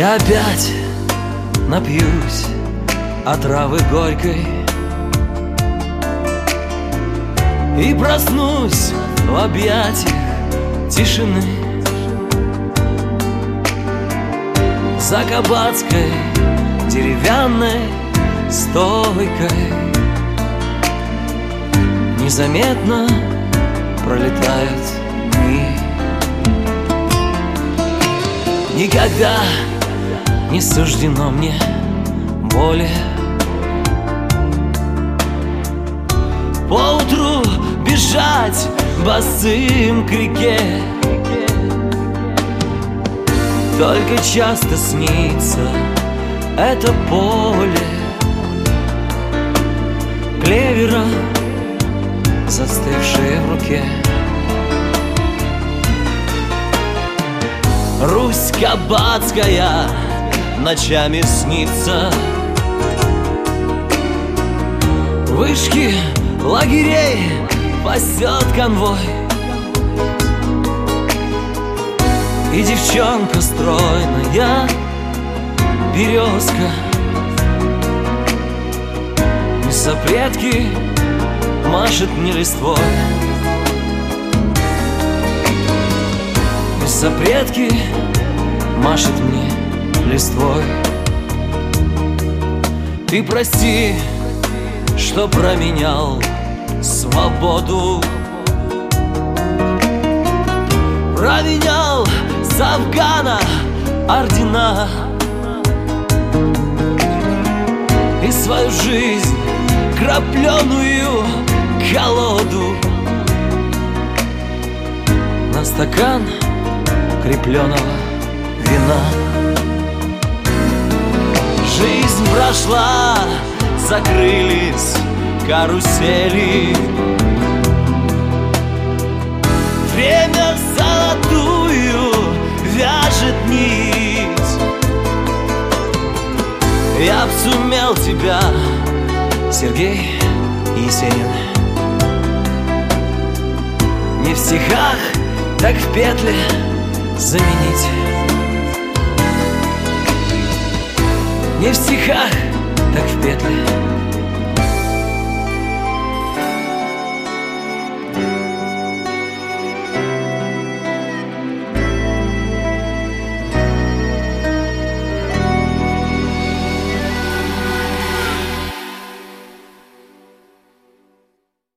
Я опять напьюсь отравы горькой и проснусь в объятиях тишины. За кабацкой деревянной стойкой незаметно пролетают дни. Никогда не суждено мне более поутру бежать босым к реке. Только часто снится это поле клевера, застывшее в руке. Русь кабацкая ночами снится, вышки лагерей пасет конвой, и девчонка стройная березка не сопредки машет мне листвой. Не сопредки машет мне листвой. Ты прости, что променял свободу, променял с Афгана ордена и свою жизнь, крапленую колоду, на стакан крепленого вина. Жизнь прошла, закрылись карусели, время золотую вяжет нить. Я б сумел тебя, Сергей Есенин, не в стихах, так в петле заменить. Не в стихах, так в петле